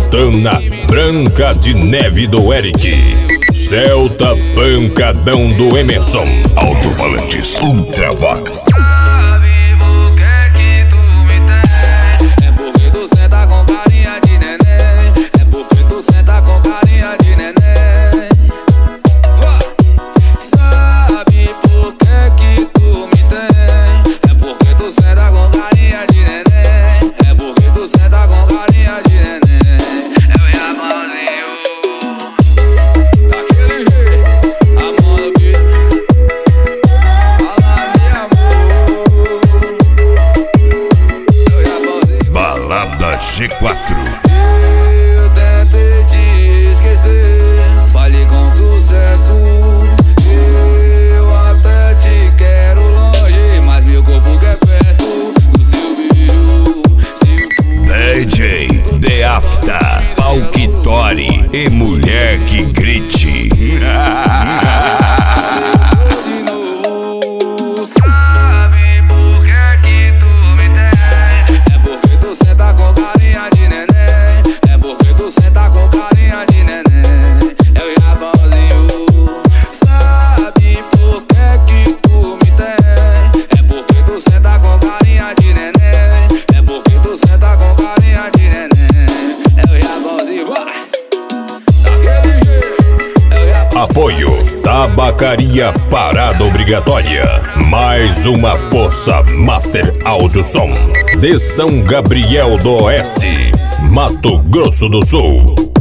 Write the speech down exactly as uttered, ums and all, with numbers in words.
Montana, Branca de Neve do Eric, Celta Pancadão do Emerson, Alto-falantes Ultravox. G quatro. Eu tentei te esquecer, falhei com sucesso. Eu até te quero longe, mas meu corpo quer perto do seu beijo. D J The After, pau que tore e mulher que grite. Apoio Tabacaria Parada Obrigatória. Mais uma força Master Audio Som de São Gabriel do Oeste, Mato Grosso do Sul.